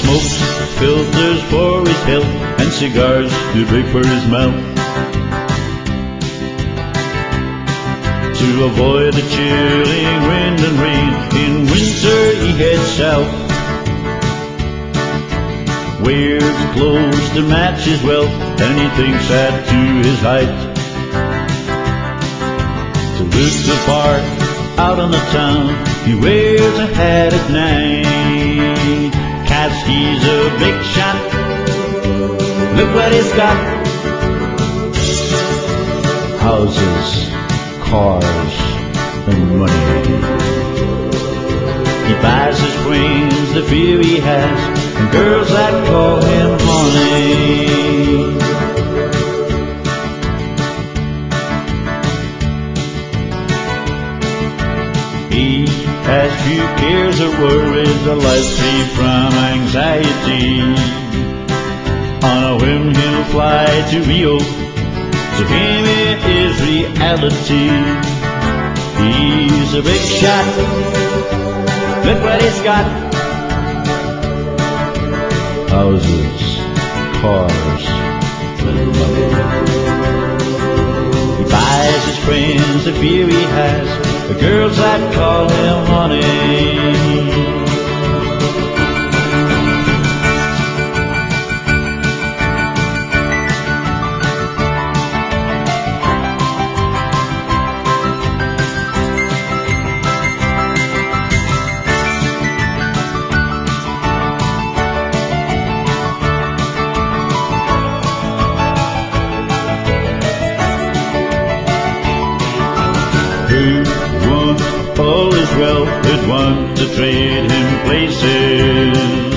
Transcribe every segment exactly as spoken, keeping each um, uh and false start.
smokes filters for his health and cigars too big for his mouth. To avoid the chilling wind and rain, in winter he heads south. Wears clothes to match his wealth, and he thinks that to his height. To look the part out on the town, he wears a hat at night. 'Cause he's a big shot, look what he's got. Houses, cars, and money. He buys his friends the fear he has, and girls that call him honey. He has few cares or worries, a life free from anxiety. On a whim he'll fly to Rio, to him it is reality. He's a big shot, look what he's got. Houses, cars, and money. He buys his friends the fear he has, the girls that call him honey. Who wants all his wealth would want to trade him places.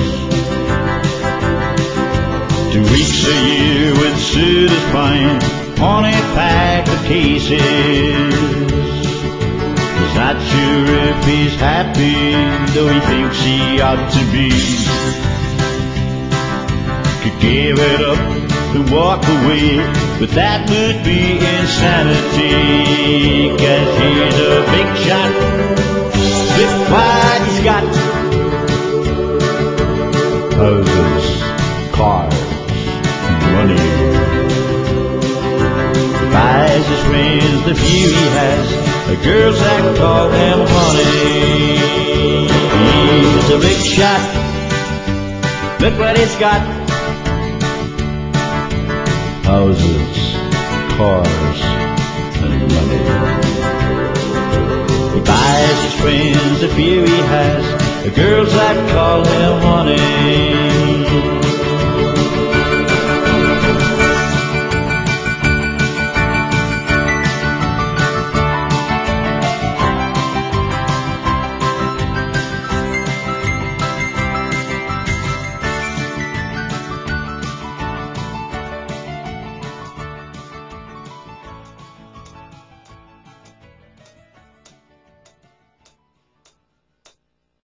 Two weeks a year would suit his fine on a pack of cases. He's not sure if he's happy, though he thinks he ought to be. Could give it up and walk away, but that would be insanity. 'Cause he's a big shot, look what he's got. Houses, cars, and money. He buys his friends the few he has, the girls that call him honey. He's a big shot, look what he's got. Houses, cars, and money. He buys his friends the fear he has, the girls that call him honey.